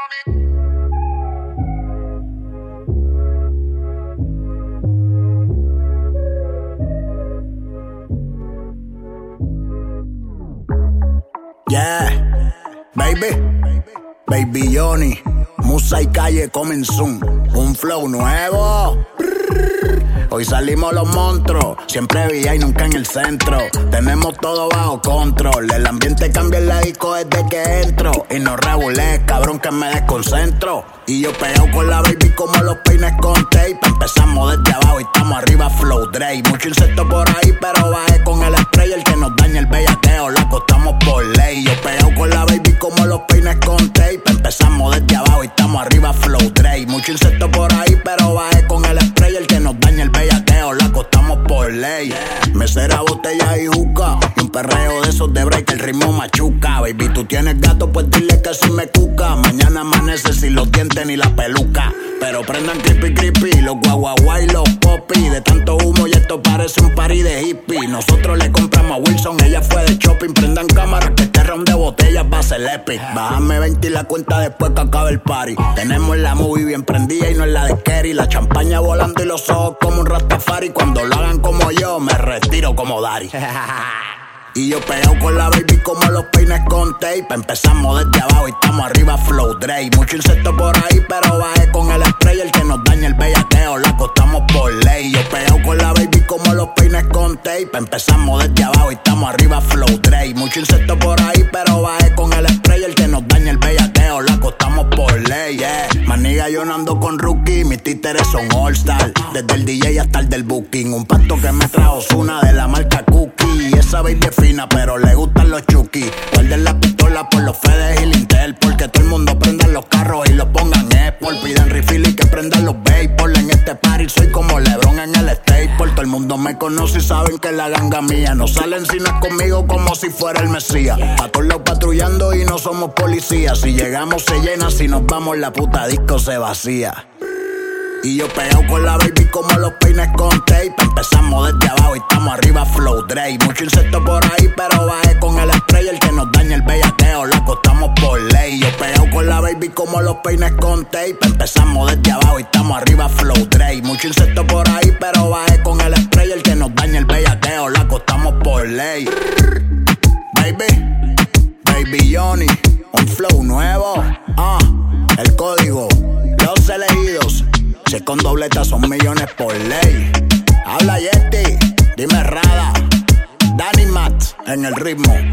Yeah, baby Johnny, Musa y Calle coming soon. Un flow nuevo. Hoy salimos los monstruos, siempre vía y nunca en el centro. Tenemos todo bajo control, el ambiente cambia en la disco desde que entro. Y no regulé, cabrón, que me desconcentro. Y yo pegado con la baby como los peines con tape. Empezamos desde abajo y estamos arriba, flow Dre. Mucho insecto por ahí, pero bajé con el spray. El que nos daña el bellaqueo, lo acostamos por ley. Yo pegado con la baby como los peines con tape. Empezamos desde abajo y estamos arriba, flow Dre. Mucho insecto por ahí, pero bajé con el spray. El que nos daña el bellaqueo, lo acostamos por ley. Mesera, botella y juca, y un perreo de esos de break, el ritmo machuca. Baby, tú tienes gato, pues dile que si me cuca. Mañana amanece sin los dientes ni la peluca. Pero prendan creepy, los guaguaguá y los popi. De tanto humo y esto parece un party de hippie. Nosotros le compramos a Wilson, ella fue de shopping. Prendan cámaras que este round de botellas va a ser epic. Bájame 20 y la cuenta después que acabe el party. Tenemos la movie bien prendida y no es la de Kerry. La champaña volando y los ojos como un Rastafari. Cuando lo hagan como yo, me retiro como Dari. Y yo pegado con la baby como los peines con tape. Empezamos desde abajo y estamos arriba, flow Dre. Mucho insecto por ahí, pero bajé con el spray. El que nos daña el bellaqueo, lo acostamos por ley. Yo pegado con la baby como los peines con tape. Empezamos desde abajo y estamos arriba, flow Dre. Mucho insecto por ahí, pero bajé con el spray. El que nos daña el bellaqueo, lo acostamos por ley. Yeah. Maniga, yo no ando con rookie, mis títeres son all star. Desde el DJ hasta el del booking. Un pacto que me trajo Zuna de la marca Cookie. Esa baby es fina, pero le gustan los chuki. Guarden la pistola por los Fedes y el Intel. Porque todo el mundo prenda los carros y los pongan Apple. Piden refill y que prendan los Vapor. En este party soy como LeBron en el Staple. Todo el mundo me conoce y saben que es la ganga mía. No salen si no es conmigo como si fuera el Mesías. A todos lados patrullando y no somos policías. Si llegamos se llena, si nos vamos la puta disco se vacía. Y yo pegado con la baby como los peines con tape. Empezamos desde abajo y estamos arriba, flow Dre. Mucho insecto por ahí, pero bajé con el spray. El que nos daña el bellaqueo, lo acostamos por ley. Yo pegado con la baby como los peines con tape. Empezamos desde abajo y estamos arriba, flow Dre. Mucho insecto por ahí, pero bajé con el spray. El que nos daña el bellaqueo, lo acostamos por ley. Baby Johnny, un flow nuevo. El código, los elegidos. Si es con dobletas son millones por ley. Habla Yeti, dime Rada, Danny Matt en el ritmo.